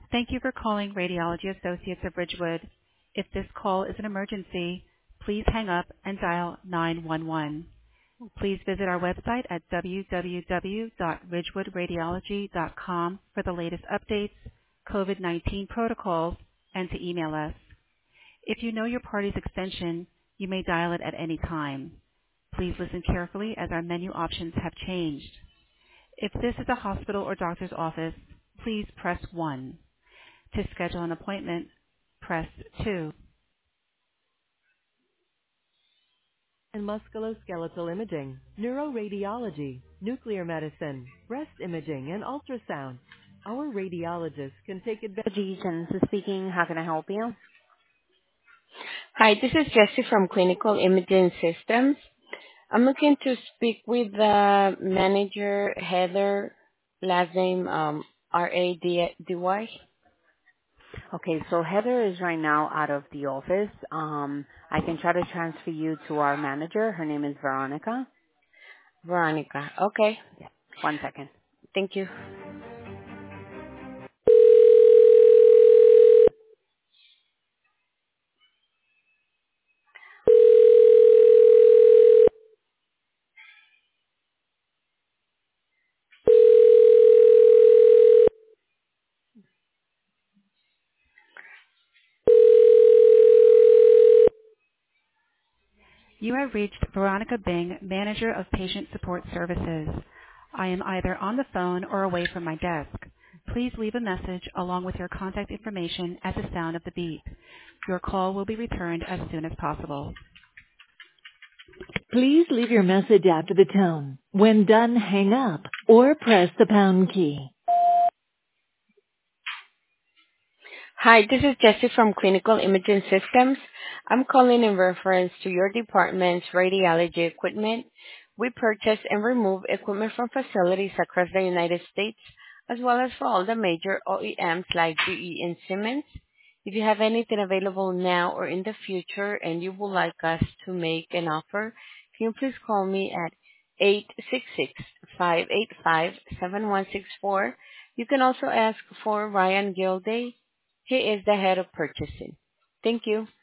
Thank you for calling Radiology Associates of Ridgewood. If this call is an emergency, please hang up and dial 911. Please visit our website at www.ridgewoodradiology.com for the latest updates, COVID-19 protocols, and to email us. If you know your party's extension, you may dial it at any time. Please listen carefully as our menu options have changed. If this is a hospital or doctor's office, please press 1. To schedule an appointment, press 2. And musculoskeletal imaging, neuroradiology, nuclear medicine, breast imaging, and ultrasound. Our radiologists can take advantage. Jason speaking. How can I help you? Hi, this is Jessie from Clinical Imaging Systems. I'm looking to speak with the manager, Heather, last name R-A-D-Y. Okay, so Heather is right now out of the office. I can try to transfer you to our manager. Her name is Veronica. Veronica. Okay. Yeah. 1 second. Thank you. You have reached Veronica Bing, Manager of Patient Support Services. I am either on the phone or away from my desk. Please leave a message along with your contact information at the sound of the beep. Your call will be returned as soon as possible. Please leave your message after the tone. When done, hang up or press the pound key. Hi, this is Jessie from Clinical Imaging Systems. I'm calling in reference to your department's radiology equipment. We purchase and remove equipment from facilities across the United States, as well as for all the major OEMs like GE and Siemens. If you have anything available now or in the future and you would like us to make an offer, can you please call me at 866-585-7164. You can also ask for Ryan Gilday. He is the head of purchasing. Thank you.